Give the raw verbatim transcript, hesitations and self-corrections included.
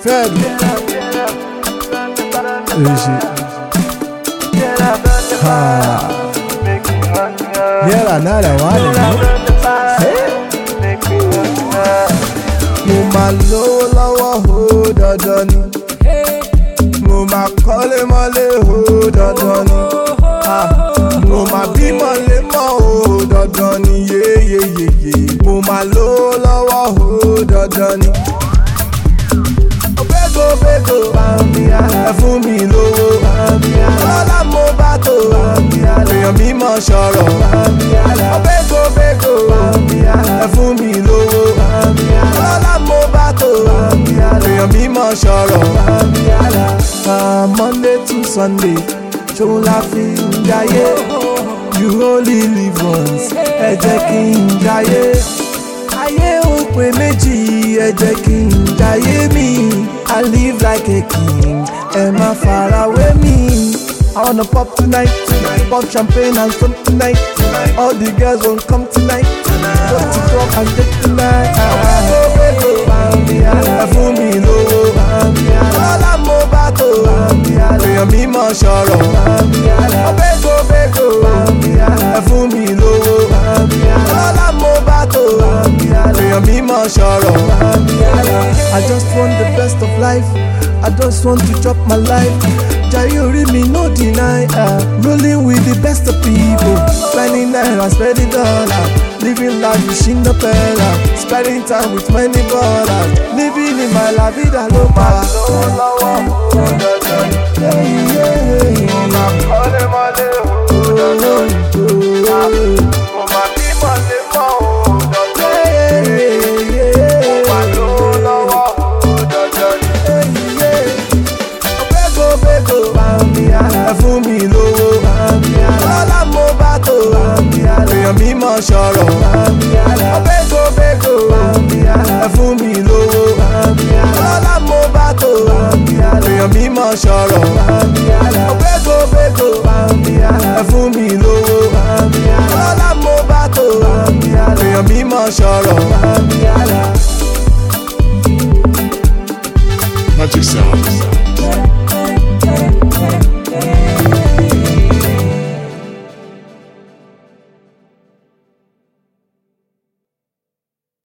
Fed. Easy. Ah. Here another one. Mo máa lówó lọ́wọ́ o dandan ni. Mo máa kọ́lé mọ́lé o dandan ni. Mo máa bímọ lémọ́ o dandan ni. Yeyeyeye. Mo máa lówó lọ́wọ́ o dandan ni. Bego bego ẹ fún mi lówó. Lọ́lá mo bá tó èèyàn mímọ́ sọ̀rọ̀. Bego bego ẹ fún mi lówó. Lọ́lá mo bá tó èèyàn mímọ́ sọ̀rọ̀. Monday to Sunday ṣòun la fi ń jayé. You only live once, ẹ jẹ́ kí n jayé. Ayé ò pé méjì, ẹ jẹ́ kí n jayé mi. I live like a king, ẹ má farawé mi. I wanna pop tonight, pop champagne and some tonight. All the girls won't come tonight. Go to talk and take tonight. Ẹ fún mi lówó. Lọ́lá mo bá tó èèyàn mímọ́ sọ̀rọ̀. Bego bego ẹ fún mi lówó. Lọ́lá mo bá tó èèyàn mímọ́ sọ̀rọ̀. I just want the best of life. I just want to chop my life. Jai orí mi no deny. uh, Rolling with the best of people. Spending naira, spending dollar. Living life wishing the pella. Spending time with many brothers. Living in my la vida loca. Ẹ fún mi lówó. Lọ́lá mo bá tó èèyàn mímọ́ sọ̀rọ̀. Bego bego ẹ fún mi lówó. Lọ́lá mo bá tó èèyàn mímọ́ sọ̀rọ̀. Bego bego ẹ fún mi lówó. Lọ́lá mo bá tó èèyàn mímọ́ sọ̀rọ̀. Magic Sound.